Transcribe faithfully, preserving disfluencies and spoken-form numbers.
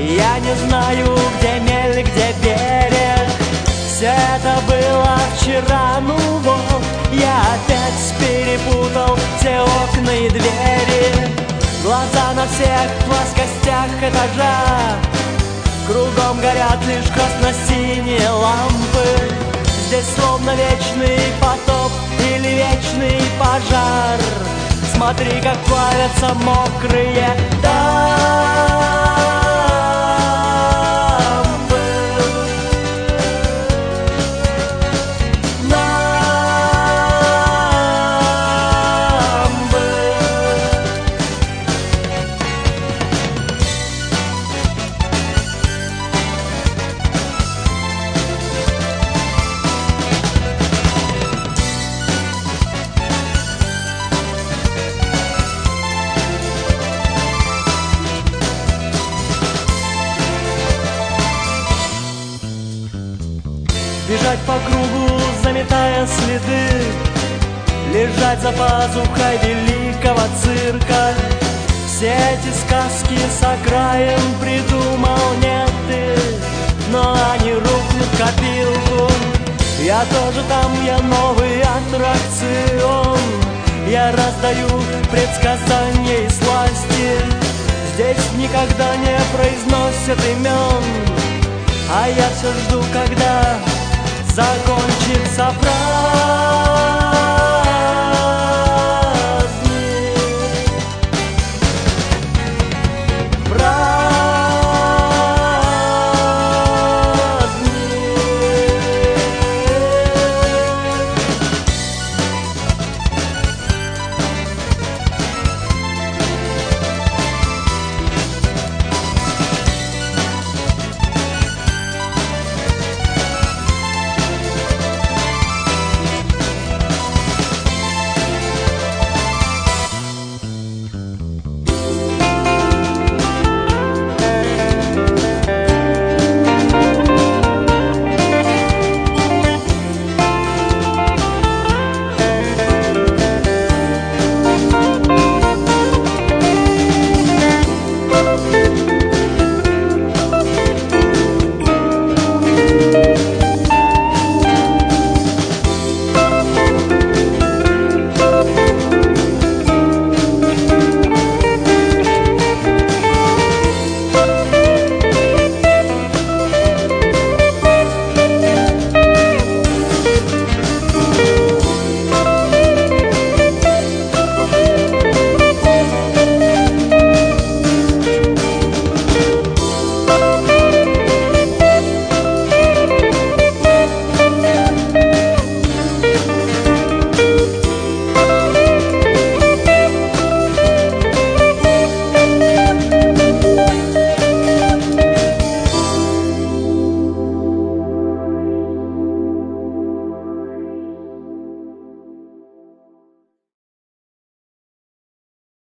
Я не знаю, где мель, где берег. Все это было вчера, ну вот. Я опять перепутал все окна и двери. Глаза на всех плоскостях этажа. Кругом горят лишь красно-синие лампы. Здесь словно вечный потоп или вечный пожар. Смотри, как плавятся мокрые дамбы. Бежать по кругу, заметая следы, лежать за пазухой великого цирка. Все эти сказки с окраин придумал не ты, но они рухнут в копилку. Я тоже там, я новый аттракцион. Я раздаю предсказания и сласти. Здесь никогда не произносят имен, а я все жду, когда закончится фраза.